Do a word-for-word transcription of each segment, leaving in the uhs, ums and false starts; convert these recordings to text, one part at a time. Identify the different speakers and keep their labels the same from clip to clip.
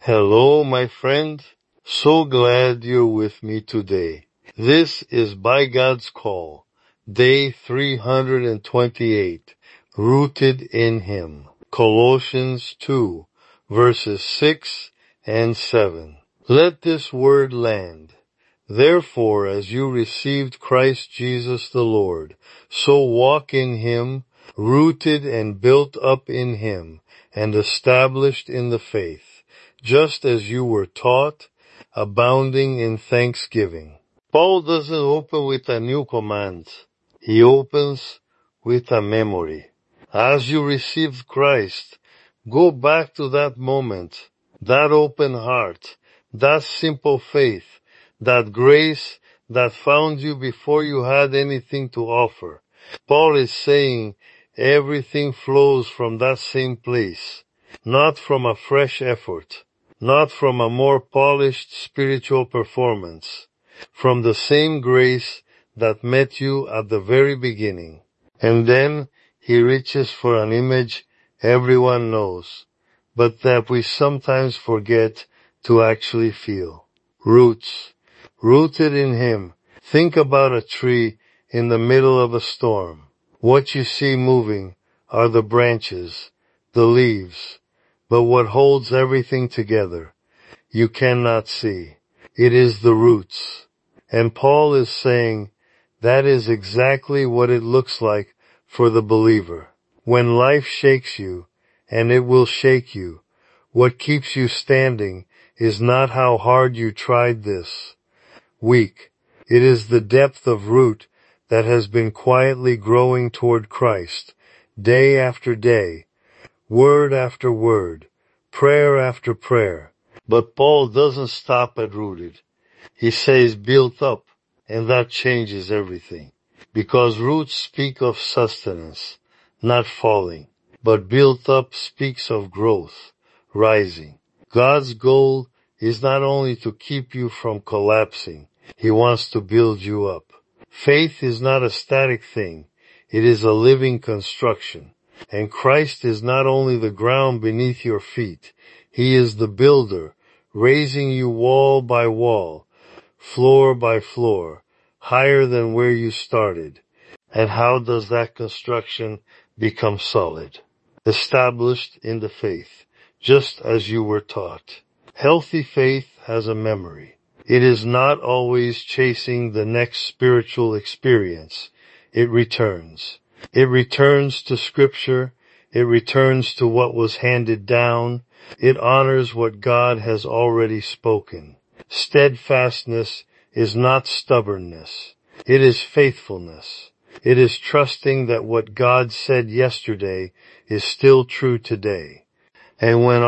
Speaker 1: Hello, my friend. So glad you're with me today. This is By God's Call, day three hundred twenty-eight, Rooted in Him. Colossians two, verses six and seven. Let this word land. Therefore, as you received Christ Jesus the Lord, so walk in Him, rooted and built up in Him, and established in the faith, just as you were taught, abounding in thanksgiving. Paul doesn't open with a new command. He opens with a memory. As you received Christ, go back to that moment, that open heart, that simple faith, that grace that found you before you had anything to offer. Paul is saying everything flows from that same place, not from a fresh effort, not from a more polished spiritual performance, from the same grace that met you at the very beginning. And then he reaches for an image everyone knows, but that we sometimes forget to actually feel. Roots. Rooted in Him. Think about a tree in the middle of a storm. What you see moving are the branches, the leaves, but what holds everything together, you cannot see. It is the roots. And Paul is saying that is exactly what it looks like for the believer. When life shakes you, and it will shake you, what keeps you standing is not how hard you tried this week. It is the depth of root that has been quietly growing toward Christ, day after day, word after word, prayer after prayer. But Paul doesn't stop at rooted. He says built up, and that changes everything. Because roots speak of sustenance, not falling, but built up speaks of growth, rising. God's goal is not only to keep you from collapsing, He wants to build you up. Faith is not a static thing, it is a living construction. And Christ is not only the ground beneath your feet, He is the builder, raising you wall by wall, floor by floor, higher than where you started. And how does that construction become solid? Established in the faith, just as you were taught. Healthy faith has a memory. It is not always chasing the next spiritual experience. It returns. It returns to Scripture. It returns to what was handed down. It honors what God has already spoken. Steadfastness is not stubbornness. It is faithfulness. It is trusting that what God said yesterday is still true today. And when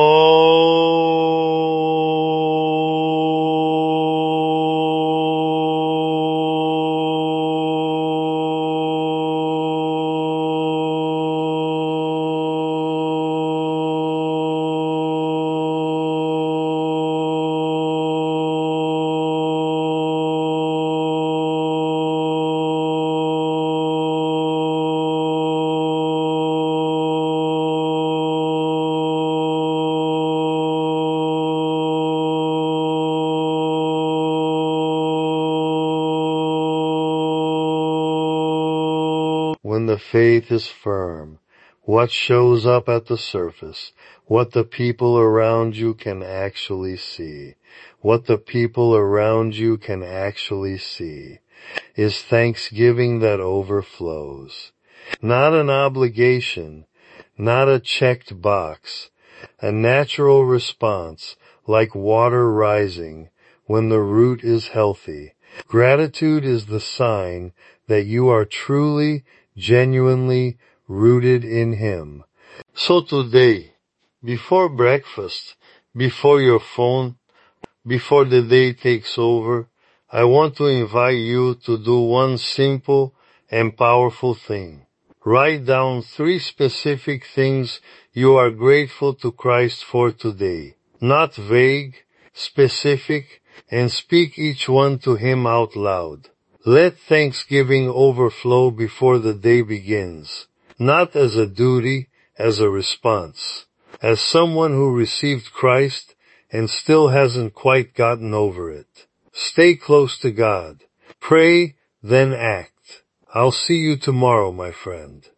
Speaker 1: When the faith is firm, what shows up at the surface, what the people around you can actually see, what the people around you can actually see, is thanksgiving that overflows. Not an obligation, not a checked box, a natural response like water rising when the root is healthy. Gratitude is the sign that you are truly, genuinely rooted in Him. So today, before breakfast, before your phone, before the day takes over, I want to invite you to do one simple and powerful thing. Write down three specific things you are grateful to Christ for today. Not vague, specific, and speak each one to Him out loud. Let thanksgiving overflow before the day begins, not as a duty, as a response. As someone who received Christ, and still hasn't quite gotten over it. Stay close to God. Pray, then act. I'll see you tomorrow, my friend.